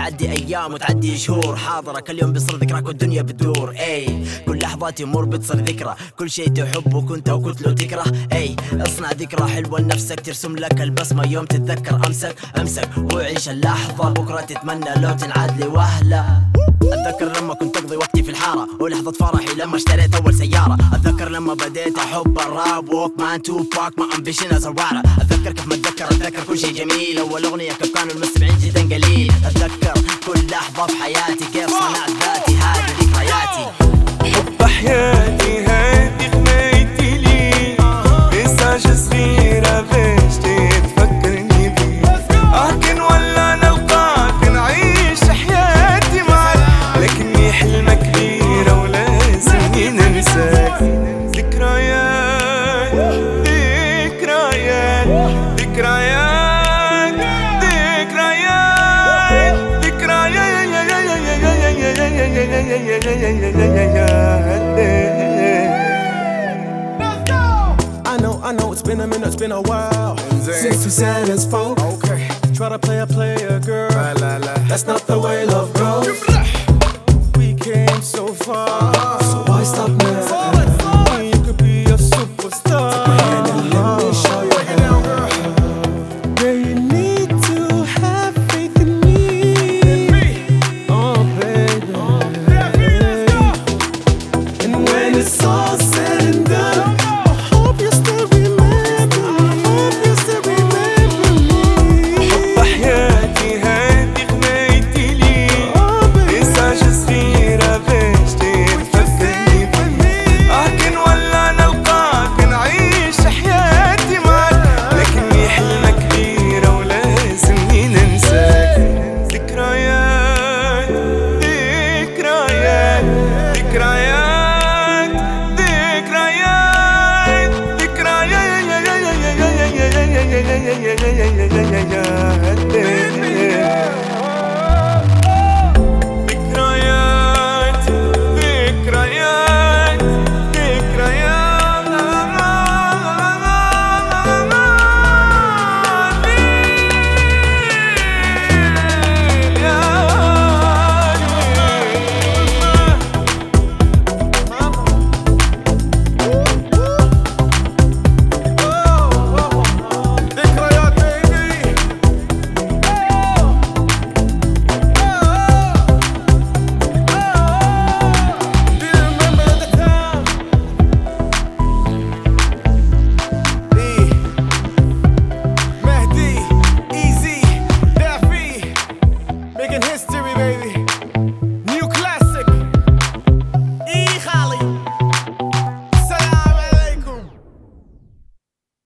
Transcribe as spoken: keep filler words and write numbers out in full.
تعدي ايام وتعدي شهور حاضرة كل يوم بيصير ذكراك والدنيا بتدور. اي كل لحظة تمر بتصير ذكرى، كل شيء تحبه كنت او كنت لو تكره. اي اصنع ذكرى حلوة لنفسك ترسم لك البصمة يوم تتذكر امسك امسك وعيش اللحظة، بكرة تتمنى لو تنعاد لي وهلة. اتذكر لما كنت اقضي وقتي في الحارة ولحظة فرحي لما اشتريت اول سيارة. اتذكر لما بديت احب الراب ووك مان تو باك ما امبيشن ازرعه. اتذكر كيف ما اتذكر اتذكر كل شيء جميل، اول اغنية كيف كانوا المستمعين جدا قليل. اتذكر كل لحظة في حياتي كيف صنعت ذاتي، هذه ذكرياتي. حب حياتي هادي غنيتي لي مساج صغيرة باش تفكرني بيه. أركن ولا نلقاك نعيش حياتي معاك، لكني حلمة كبيرة ولازمني ننساك. ذكريات ذكريات ذكريات I know, I know, it's been a minute, it's been a while since we said as folk. Okay. Try to play a player, girl. La, la, la. That's not the way love goes. We came so far.